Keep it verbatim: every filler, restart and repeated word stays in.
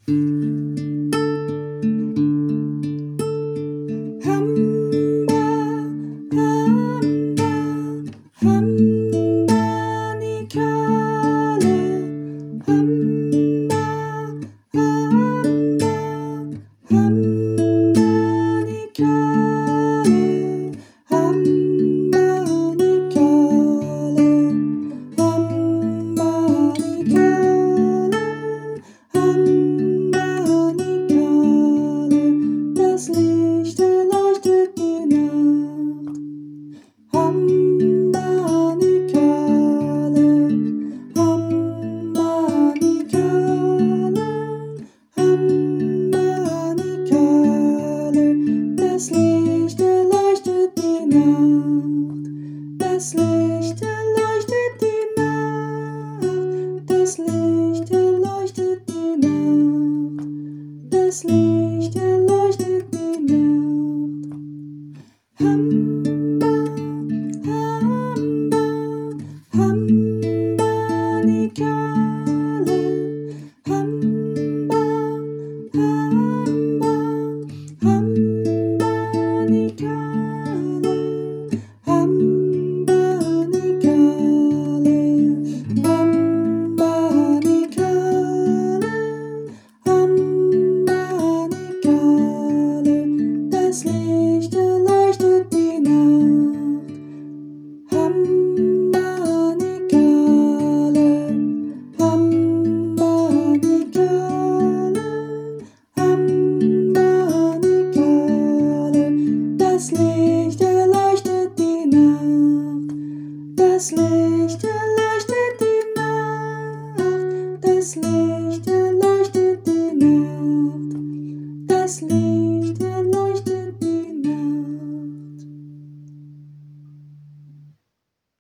Hamba, Hamba, Hamba Nikale. Hamba, Hamba, Hamba Nikale. Hamba Nikale. Hamba Nikale. Hamba Nikale. Das Licht erleuchtet die Nacht. Hamba Nikale. Hamba Nikale. Hamba Nikale. Das Licht erleuchtet die Nacht. Das Licht erleuchtet die Nacht. Das Licht erleuchtet die Nacht. Das Licht erleuchtet die Nacht. Hamba, Hamba, Hamba Nikale. Hamba, Hamba, Hamba Nikale. Hamba Nikale. Hamba Nikale. Hamba Nikale. Das Licht erleuchtet die Nacht. Hamba Nikale. Hamba Nikale. Hamba Nikale. Das Licht erleuchtet die Nacht. Das Licht erleuchtet die Nacht. Das Licht erleuchtet die Nacht. Das Licht